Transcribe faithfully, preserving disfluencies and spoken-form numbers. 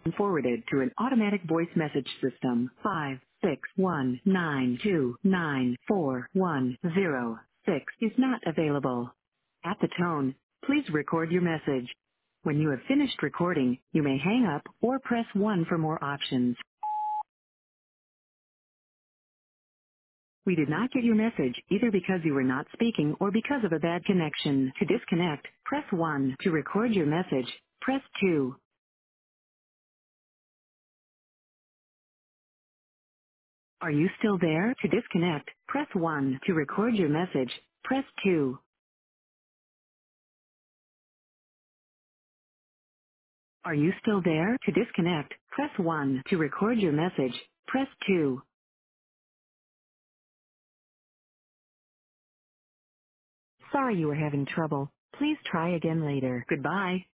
and forwarded to an automatic voice message system. Five six one nine two nine four one zero six is not available. At the tone, please record your message. When you have finished recording, you may hang up or press one for more options. We did not get your message either because you were not speaking or because of a bad connection. To disconnect, press one. To record your message, press two. Are you still there? To disconnect, press one. To record your message, press two. Are you still there? To disconnect, press one. To record your message, press two. Sorry you were having trouble. Please try again later. Goodbye.